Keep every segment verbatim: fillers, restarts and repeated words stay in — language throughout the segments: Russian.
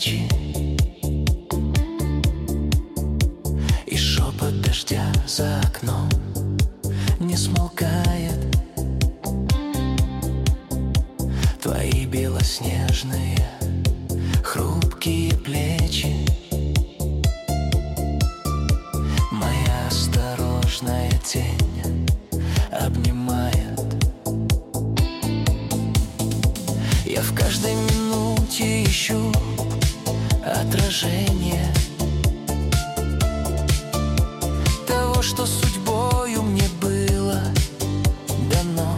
плечи, и шепот дождя за окном не смолкает. Твои белоснежные хрупкие плечи, моя осторожная тень обнимает. Я в каждой минуте ищу отражение того, что судьбою мне было дано.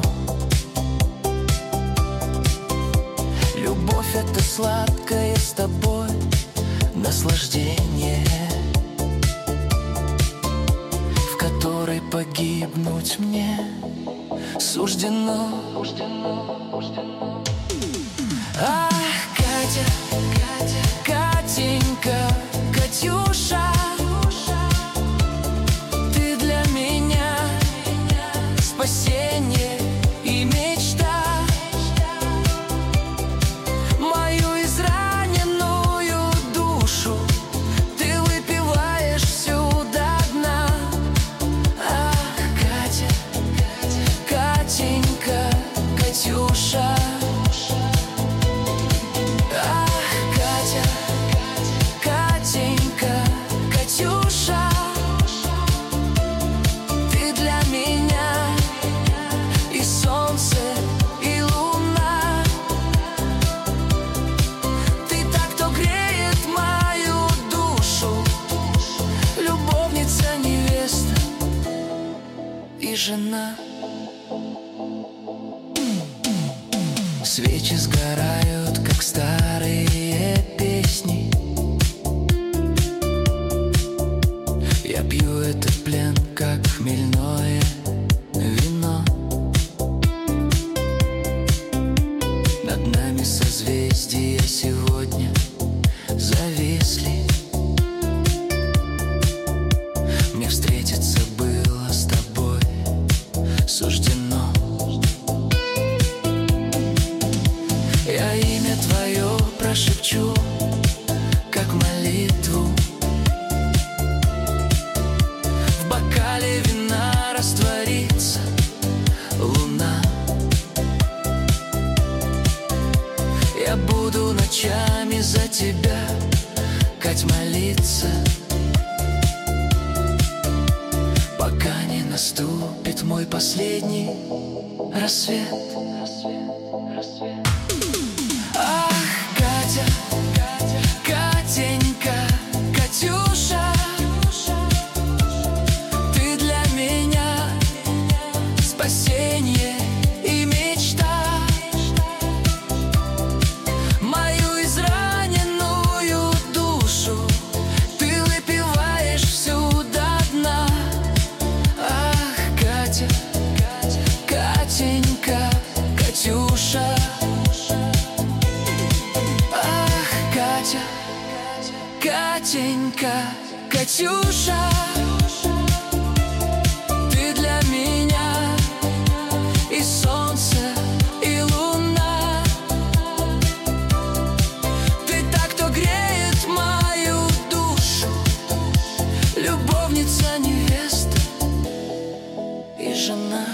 Любовь — это сладкое с тобой наслаждение, в которой погибнуть мне суждено. Ах, Катя, Катя, Катенька, Катюша, ты для меня спасение и мечта. Мою израненную душу ты выпиваешь всю до дна. Ах, Катя, Катенька, Катюша. Жена. Свечи сгорают, как старые песни. Я пью этот плен, как хмельное вино. Над нами созвездия сегодня зависли. Мне встретиться было с тобой суждено. Я имя твое прошепчу, как молитву. В бокале вина растворится луна. Я буду ночами за тебя, Кать, молиться, пока не наступит мой последний рассвет. Ах, Катя, Катенька, Катюша, ты для меня спасение и мечта. Мою израненную душу ты выпиваешь всю до дна. Ах, Катя, Катенька, Катюша. Ах, Катя, Катенька, Катюша, ты для меня и солнце, и луна. Ты так, кто греет мою душу, любовница, невеста и жена.